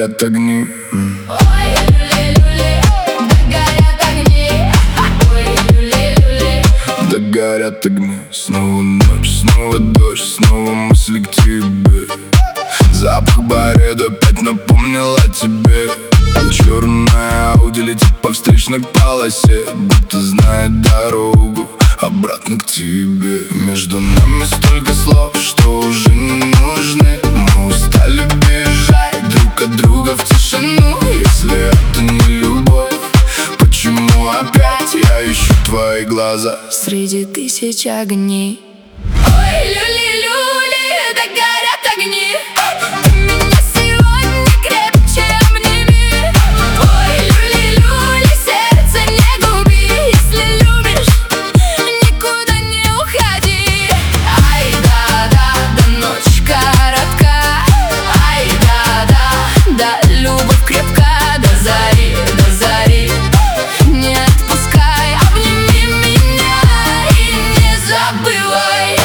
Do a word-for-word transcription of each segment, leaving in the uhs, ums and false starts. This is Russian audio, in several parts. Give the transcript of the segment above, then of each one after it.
горят огни. Ой, люли-люли, да горят огни. Ой, люли-люли, да горят огни. Снова ночь, снова дождь, снова мысли к тебе. Запах бареда опять напомнил о тебе. Черная Ауди летит по встречной полосе, будто знает дорогу обратно к тебе. Между нами столько слов, что уже не нужны. Мы устали бежать друг от друга в тишину. Если это не любовь, почему опять я ищу твои глаза среди тысяч огней? Ой, люли-люли, да горят огни. Ты меня сегодня крепче обними. Ой, люли-люли, сердце не губи. Если любишь, никуда не уходи. Ай, да-да, да ночь коротка. Ай, да-да, да любовь крепка. До зари, до зари не отпускай, обними меня и не забывай.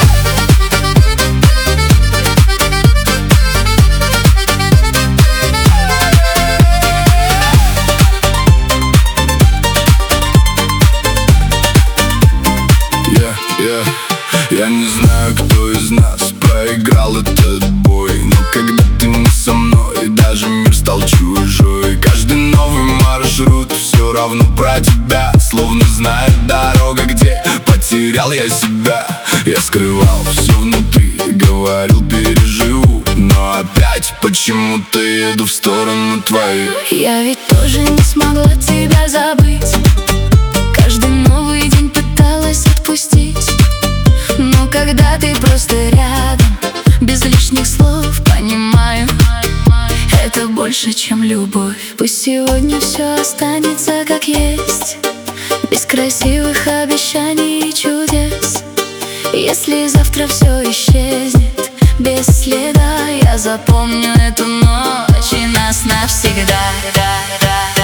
Yeah, yeah. Я не знаю, кто из нас проиграл этот бой, но когда ты не со мной, даже мир стал чужой. Каждый новый маршрут все равно про тебя, словно знает дорога, где потерял я себя. Я скрывал все внутри, говорил переживу, но опять почему-то еду в сторону твою. Я ведь тоже не смогла тебя забыть. Каждый новый день пыталась отпустить. Но когда ты просто рядом, без лишних слов, понимаю, это больше, чем любовь. Пусть сегодня все останется как есть, без красивых обещаний и чудес. Если завтра все исчезнет без следа, я запомню эту ночь и нас навсегда.